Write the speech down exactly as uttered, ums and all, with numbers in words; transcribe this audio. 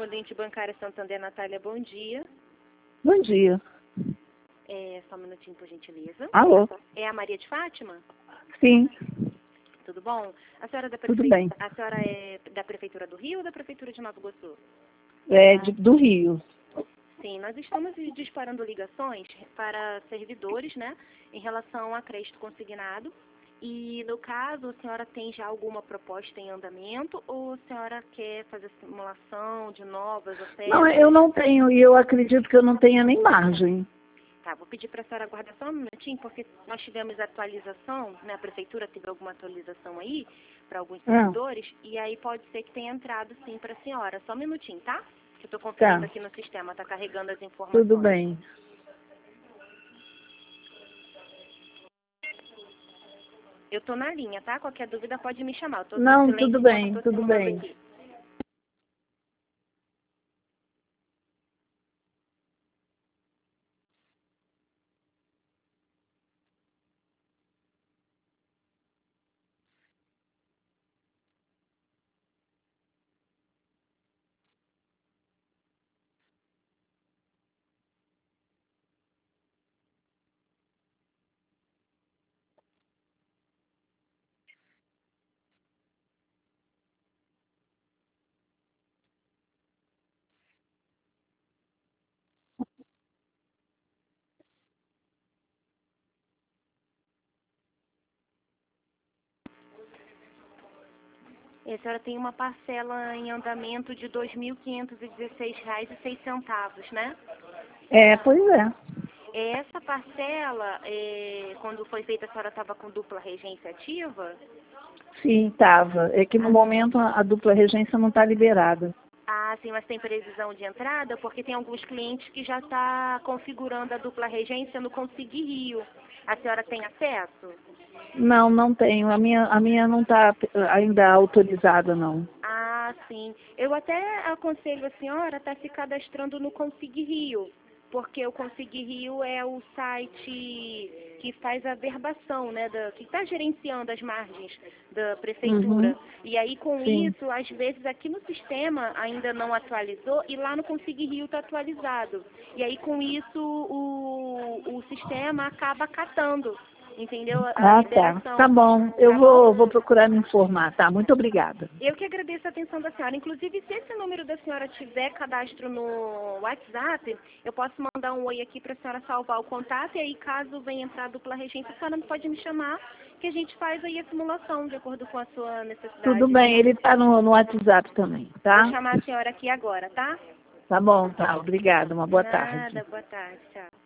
correspondente bancária Santander, Natália, bom dia. Bom dia. É, só um minutinho, por gentileza. Alô? É a Maria de Fátima? Sim, Tudo bom? A senhora, é da tudo prefe... bem. a senhora é da Prefeitura do Rio ou da Prefeitura de Nova Iguaçu? É de- do Rio. Sim, nós estamos disparando ligações para servidores, né, em relação a crédito consignado. E, no caso, a senhora tem já alguma proposta em andamento ou a senhora quer fazer simulação de novas ofertas? Não, eu não tenho, e eu acredito que eu não tenha nem margem. Tá, vou pedir para a senhora aguardar só um minutinho, porque nós tivemos atualização, né, a prefeitura teve alguma atualização aí para alguns Ah. servidores, e aí pode ser que tenha entrado sim para a senhora. Só um minutinho, tá? Que eu estou conferindo Tá. aqui no sistema, está carregando as informações. Tudo bem. Eu tô na linha, tá? Qualquer dúvida pode me chamar. Eu tô no Não, silêncio tudo enquanto bem, eu tô tudo simulando bem. aqui. E a senhora tem uma parcela em andamento de dois mil quinhentos e dezesseis reais e seis centavos, né? É, pois é. Essa parcela, é, quando foi feita, a senhora estava com dupla regência ativa? Sim, estava. É que no momento a, a dupla regência não está liberada. Ah, sim, mas tem previsão de entrada? Porque tem alguns clientes que já estão configurando a dupla regência no Consig Rio. A senhora tem acesso? Não, não tenho. A minha, a minha não está ainda autorizada, não. Ah, sim. Eu até aconselho a senhora a estar se cadastrando no Consig Rio, porque o Consig Rio é o site que faz a verbação, né, da, que está gerenciando as margens da prefeitura. Uhum. E aí, com Sim. isso, às vezes aqui no sistema ainda não atualizou e lá no Consig Rio está atualizado. E aí, com isso, o, o sistema acaba catando. Entendeu? A Ah, tá. liberação. Tá bom. Eu Tá vou, bom? vou procurar me informar, tá? Muito obrigada. Eu que agradeço a atenção da senhora. Inclusive, se esse número da senhora tiver cadastro no WhatsApp, eu posso mandar um oi aqui para a senhora salvar o contato. E aí, caso venha entrar a dupla regência, a senhora pode me chamar, que a gente faz aí a simulação, de acordo com a sua necessidade. Tudo bem, ele está no, no WhatsApp também, tá? Vou chamar a senhora aqui agora, tá? Tá bom, tá. Obrigada. Uma boa Nada, tarde. boa tarde, tchau.